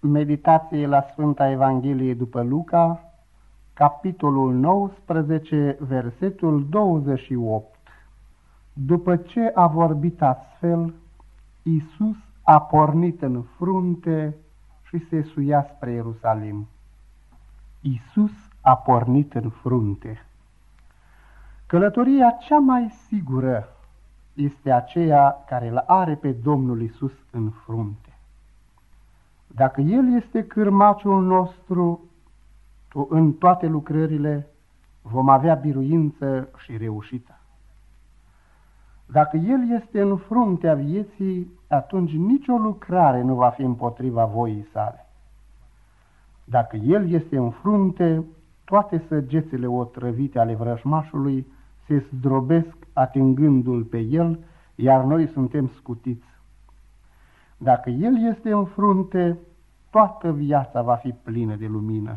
Meditație la Sfânta Evanghelie după Luca, capitolul 19, versetul 28. După ce a vorbit astfel, Iisus a pornit în frunte și se suia spre Ierusalim. Iisus a pornit în frunte. Călătoria cea mai sigură este aceea care îl are pe Domnul Iisus în frunte. Dacă El este cârmaciul nostru, în toate lucrările vom avea biruință și reușită. Dacă El este în fruntea vieții, atunci nicio lucrare nu va fi împotriva voii sale. Dacă El este în frunte, toate săgețile otrăvite ale vrăjmașului se zdrobesc atingându-l pe El, iar noi suntem scutiți. Dacă El este în frunte, toată viața va fi plină de lumină.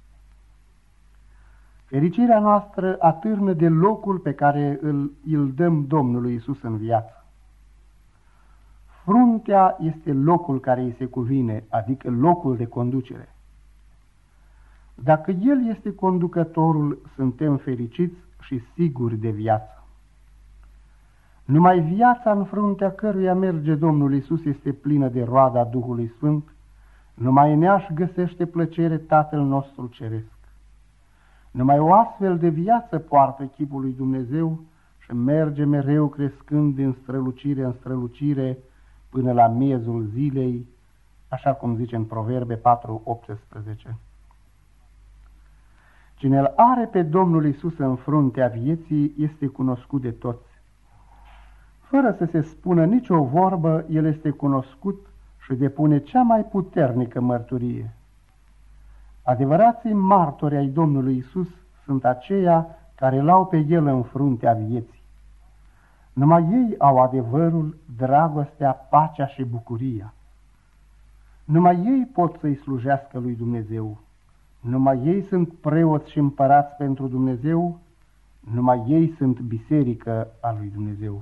Fericirea noastră atârnă de locul pe care îl dăm Domnului Iisus în viață. Fruntea este locul care îi se cuvine, adică locul de conducere. Dacă El este conducătorul, suntem fericiți și siguri de viață. Numai viața în fruntea căruia merge Domnul Iisus este plină de roada Duhului Sfânt, numai în ea își găsește plăcere Tatăl nostru Ceresc. Numai o astfel de viață poartă chipul lui Dumnezeu și merge mereu crescând din strălucire în strălucire până la miezul zilei, așa cum zice în Proverbe 4:18. Cine îl are pe Domnul Iisus în fruntea vieții este cunoscut de toți. Fără să se spună nicio vorbă, el este cunoscut și depune cea mai puternică mărturie. Adevărații martori ai Domnului Iisus sunt aceia care l-au pe El în fruntea vieții. Numai ei au adevărul, dragostea, pacea și bucuria. Numai ei pot să-i slujească lui Dumnezeu. Numai ei sunt preoți și împărați pentru Dumnezeu. Numai ei sunt biserică a lui Dumnezeu.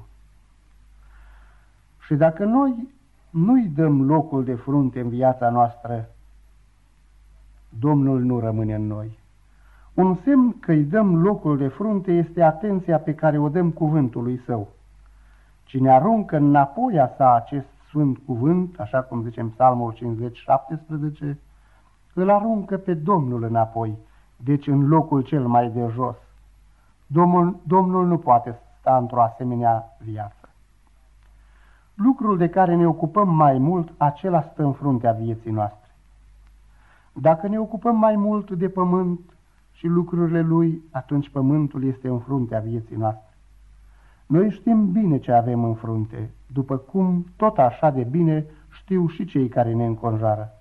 Și dacă noi nu-i dăm locul de frunte în viața noastră, Domnul nu rămâne în noi. Un semn că îi dăm locul de frunte este atenția pe care o dăm cuvântului Său. Cine aruncă înapoi a sa acest sfânt cuvânt, așa cum zice în Psalmul 50:17, îl aruncă pe Domnul înapoi, deci în locul cel mai de jos. Domnul nu poate sta într-o asemenea viață. Lucrul de care ne ocupăm mai mult, acela stă în fruntea vieții noastre. Dacă ne ocupăm mai mult de pământ și lucrurile lui, atunci pământul este în fruntea vieții noastre. Noi știm bine ce avem în frunte, după cum tot așa de bine știu și cei care ne înconjoară.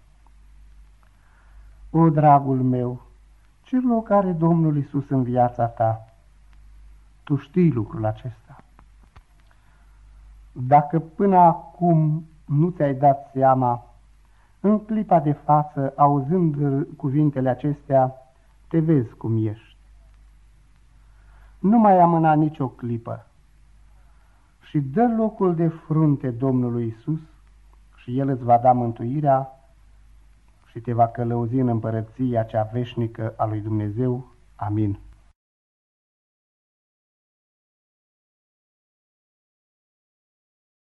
O, dragul meu, ce loc are Domnul Iisus în viața ta? Tu știi lucrul acesta. Dacă până acum nu ți-ai dat seama, în clipa de față, auzând cuvintele acestea, te vezi cum ești. Nu mai amâna nicio clipă și dă locul de frunte Domnului Iisus și El îți va da mântuirea și te va călăuzi în împărăția cea veșnică a lui Dumnezeu. Amin.